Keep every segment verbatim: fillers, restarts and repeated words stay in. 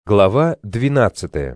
Глава двенадцатая.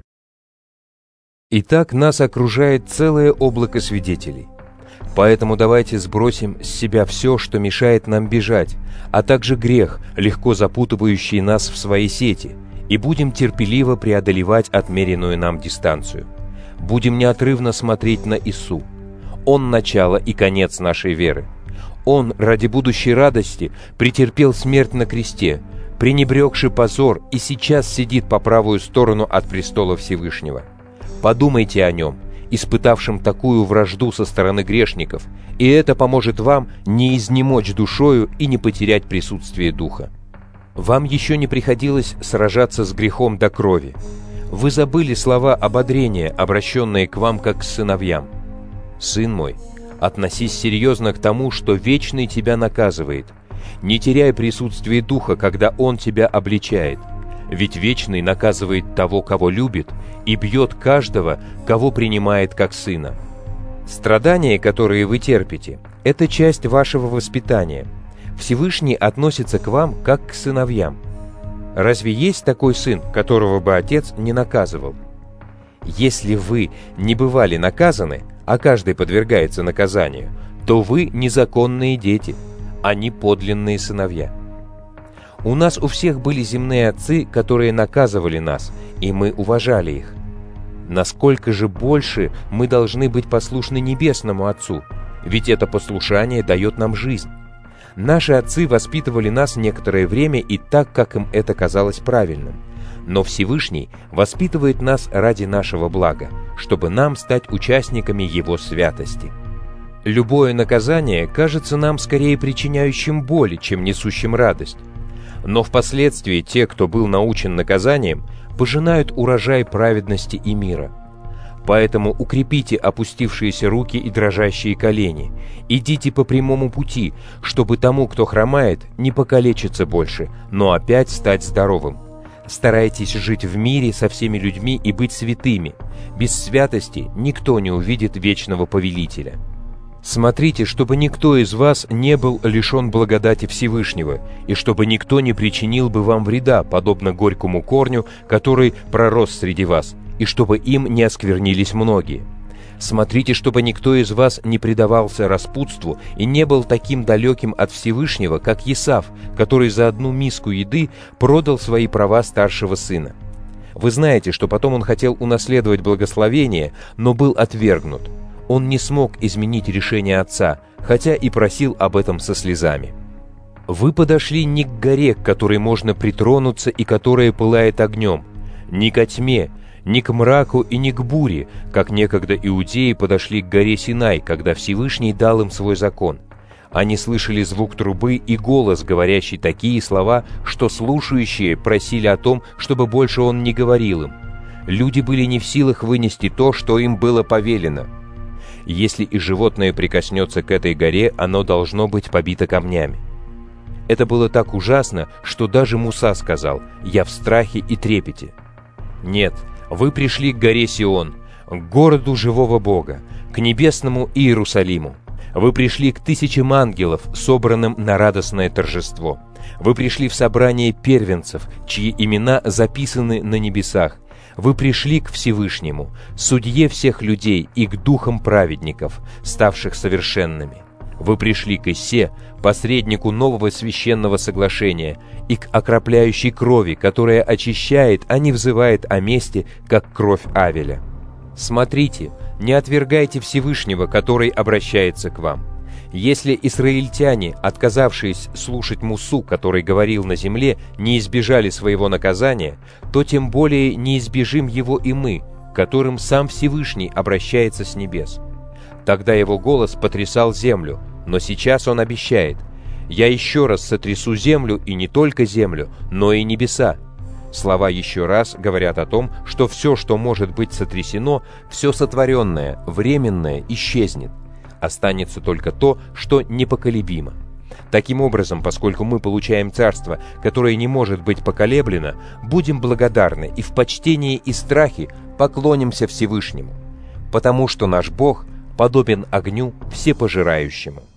Итак, нас окружает целое облако свидетелей. Поэтому давайте сбросим с себя все, что мешает нам бежать, а также грех, легко запутывающий нас в свои сети, и будем терпеливо преодолевать отмеренную нам дистанцию. Будем неотрывно смотреть на Иису. Он начало и конец нашей веры. Он, ради будущей радости, претерпел смерть на кресте, пренебрегший позор, и сейчас сидит по правую сторону от престола Всевышнего. Подумайте о нем, испытавшем такую вражду со стороны грешников, и это поможет вам не изнемочь душою и не потерять присутствие духа. Вам еще не приходилось сражаться с грехом до крови. Вы забыли слова ободрения, обращенные к вам как к сыновьям. «Сын мой, относись серьезно к тому, что Вечный тебя наказывает. Не теряй присутствие духа, когда Он тебя обличает. Ведь Вечный наказывает того, кого любит, и бьет каждого, кого принимает как сына». Страдания, которые вы терпите, это часть вашего воспитания. Всевышний относится к вам как к сыновьям. Разве есть такой сын, которого бы отец не наказывал? Если вы не бывали наказаны, а каждый подвергается наказанию, то вы незаконные дети, а не подлинные сыновья. У нас у всех были земные отцы, которые наказывали нас, и мы уважали их. Насколько же больше мы должны быть послушны Небесному Отцу, ведь это послушание дает нам жизнь. Наши отцы воспитывали нас некоторое время и так, как им это казалось правильным. Но Всевышний воспитывает нас ради нашего блага, чтобы нам стать участниками Его святости. Любое наказание кажется нам скорее причиняющим боль, чем несущим радость. Но впоследствии те, кто был научен наказанием, пожинают урожай праведности и мира. Поэтому укрепите опустившиеся руки и дрожащие колени. Идите по прямому пути, чтобы тому, кто хромает, не покалечиться больше, но опять стать здоровым. Старайтесь жить в мире со всеми людьми и быть святыми. Без святости никто не увидит вечного повелителя. Смотрите, чтобы никто из вас не был лишен благодати Всевышнего, и чтобы никто не причинил бы вам вреда, подобно горькому корню, который пророс среди вас, и чтобы им не осквернились многие. Смотрите, чтобы никто из вас не предавался распутству и не был таким далеким от Всевышнего, как Исав, который за одну миску еды продал свои права старшего сына. Вы знаете, что потом он хотел унаследовать благословение, но был отвергнут. Он не смог изменить решение отца, хотя и просил об этом со слезами. Вы подошли не к горе, к которой можно притронуться и которая пылает огнем, не ко тьме, ни к мраку и ни к буре, как некогда иудеи подошли к горе Синай, когда Всевышний дал им свой закон. Они слышали звук трубы и голос, говорящий такие слова, что слушающие просили о том, чтобы больше он не говорил им. Люди были не в силах вынести то, что им было повелено. Если и животное прикоснется к этой горе, оно должно быть побито камнями. Это было так ужасно, что даже Муса сказал: «Я в страхе и трепете». Нет, вы пришли к горе Сион, к городу живого Бога, к небесному Иерусалиму. Вы пришли к тысячам ангелов, собранным на радостное торжество. Вы пришли в собрание первенцев, чьи имена записаны на небесах. Вы пришли к Всевышнему, судье всех людей, и к духам праведников, ставших совершенными. Вы пришли к Иссе, посреднику нового священного соглашения, и к окропляющей крови, которая очищает, а не взывает о мести, как кровь Авеля. Смотрите, не отвергайте Всевышнего, который обращается к вам. Если израильтяне, отказавшись слушать Мусу, который говорил на земле, не избежали своего наказания, то тем более не избежим его и мы, к которым сам Всевышний обращается с небес. Тогда его голос потрясал землю, но сейчас он обещает: «Я еще раз сотрясу землю, и не только землю, но и небеса». Слова «еще раз» говорят о том, что все, что может быть сотрясено, все сотворенное, временное, исчезнет. Останется только то, что непоколебимо. Таким образом, поскольку мы получаем царство, которое не может быть поколеблено, будем благодарны и в почтении и страхе поклонимся Всевышнему, потому что наш Бог подобен огню всепожирающему.